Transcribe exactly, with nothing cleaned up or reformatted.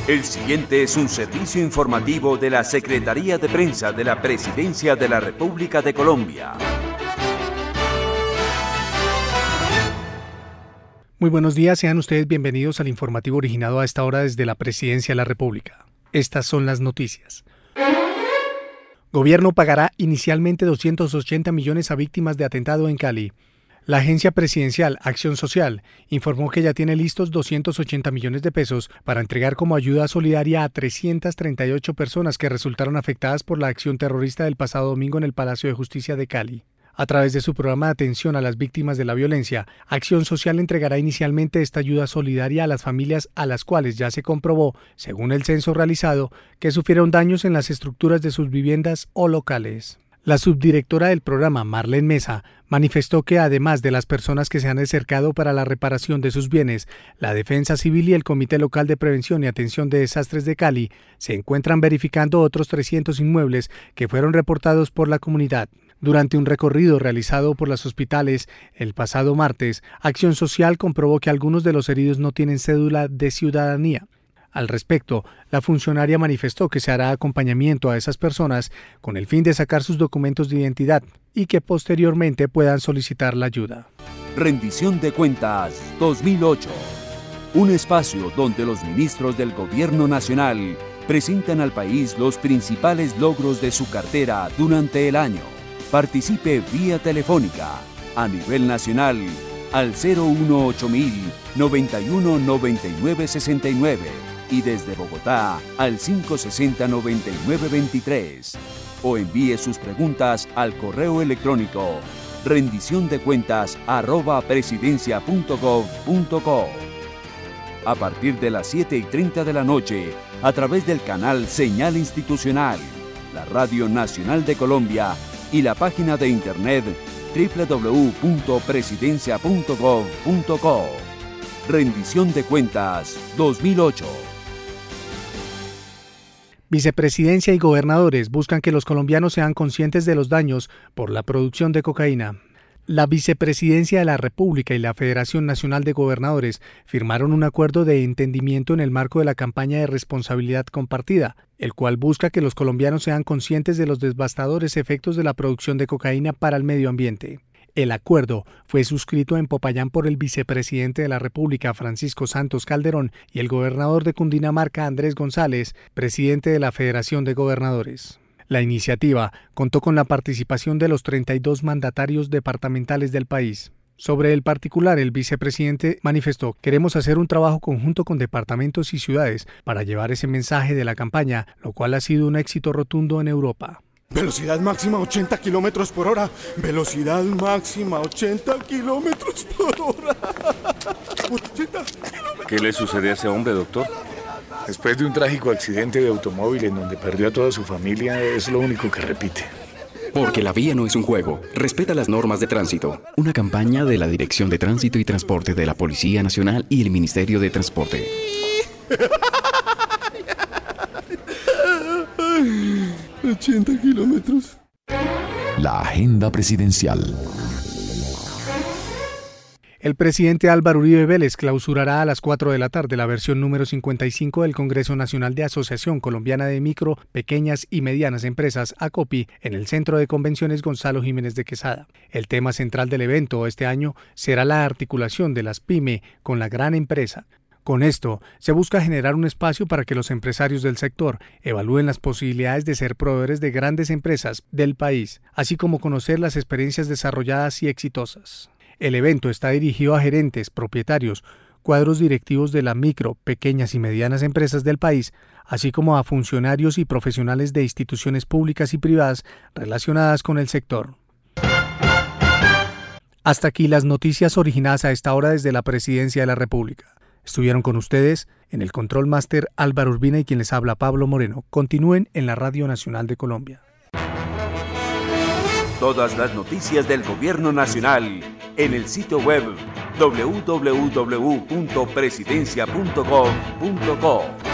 El siguiente es un servicio informativo de la Secretaría de Prensa de la Presidencia de la República de Colombia. Muy buenos días, sean ustedes bienvenidos al informativo originado a esta hora desde la Presidencia de la República. Estas son las noticias. Gobierno pagará inicialmente doscientos ochenta millones a víctimas de atentado en Cali. La Agencia Presidencial Acción Social informó que ya tiene listos doscientos ochenta millones de pesos para entregar como ayuda solidaria a trescientas treinta y ocho personas que resultaron afectadas por la acción terrorista del pasado domingo en el Palacio de Justicia de Cali. A través de su programa de atención a las víctimas de la violencia, Acción Social entregará inicialmente esta ayuda solidaria a las familias a las cuales ya se comprobó, según el censo realizado, que sufrieron daños en las estructuras de sus viviendas o locales. La subdirectora del programa, Marlene Mesa, manifestó que además de las personas que se han acercado para la reparación de sus bienes, la Defensa Civil y el Comité Local de Prevención y Atención de Desastres de Cali se encuentran verificando otros trescientos inmuebles que fueron reportados por la comunidad. Durante un recorrido realizado por los hospitales el pasado martes, Acción Social comprobó que algunos de los heridos no tienen cédula de ciudadanía. Al respecto, la funcionaria manifestó que se hará acompañamiento a esas personas con el fin de sacar sus documentos de identidad y que posteriormente puedan solicitar la ayuda. Rendición de Cuentas dos mil ocho. Un espacio donde los ministros del Gobierno Nacional presentan al país los principales logros de su cartera durante el año. Participe vía telefónica a nivel nacional al cero uno ocho mil noventa y uno noventa y nueve sesenta y nueve y desde Bogotá al cinco sesenta noventa y nueve veintitrés o envíe sus preguntas al correo electrónico rendición de cuentas arroba presidencia punto gov punto co. A partir de las siete y treinta de la noche a través del canal Señal Institucional, la Radio Nacional de Colombia y la página de internet doble u doble u doble u punto presidencia punto gov punto co. Rendición de Cuentas dos mil ocho. Vicepresidencia y gobernadores buscan que los colombianos sean conscientes de los daños por la producción de cocaína. La Vicepresidencia de la República y la Federación Nacional de Gobernadores firmaron un acuerdo de entendimiento en el marco de la campaña de responsabilidad compartida, el cual busca que los colombianos sean conscientes de los devastadores efectos de la producción de cocaína para el medio ambiente. El acuerdo fue suscrito en Popayán por el vicepresidente de la República, Francisco Santos Calderón, y el gobernador de Cundinamarca, Andrés González, presidente de la Federación de Gobernadores. La iniciativa contó con la participación de los treinta y dos mandatarios departamentales del país. Sobre el particular, el vicepresidente manifestó: queremos hacer un trabajo conjunto con departamentos y ciudades para llevar ese mensaje de la campaña, lo cual ha sido un éxito rotundo en Europa. Velocidad máxima ochenta kilómetros por hora. Velocidad máxima ochenta kilómetros por hora. ochenta kilómetros. ¿Qué le sucede a ese hombre, doctor? Después de un trágico accidente de automóvil en donde perdió a toda su familia, es lo único que repite. Porque la vía no es un juego. Respeta las normas de tránsito. Una campaña de la Dirección de Tránsito y Transporte de la Policía Nacional y el Ministerio de Transporte. ochenta kilómetros. La agenda presidencial. El presidente Álvaro Uribe Vélez clausurará a las cuatro de la tarde la versión número cincuenta y cinco del Congreso Nacional de Asociación Colombiana de Micro, Pequeñas y Medianas Empresas, ACOPI, en el Centro de Convenciones Gonzalo Jiménez de Quesada. El tema central del evento este año será la articulación de las PYME con la gran empresa. Con esto, se busca generar un espacio para que los empresarios del sector evalúen las posibilidades de ser proveedores de grandes empresas del país, así como conocer las experiencias desarrolladas y exitosas. El evento está dirigido a gerentes, propietarios, cuadros directivos de las micro, pequeñas y medianas empresas del país, así como a funcionarios y profesionales de instituciones públicas y privadas relacionadas con el sector. Hasta aquí las noticias originadas a esta hora desde la Presidencia de la República. Estuvieron con ustedes en el Control Máster Álvaro Urbina y quien les habla Pablo Moreno. Continúen en la Radio Nacional de Colombia. Todas las noticias del Gobierno Nacional en el sitio web doble u doble u doble u punto presidencia punto gov punto co.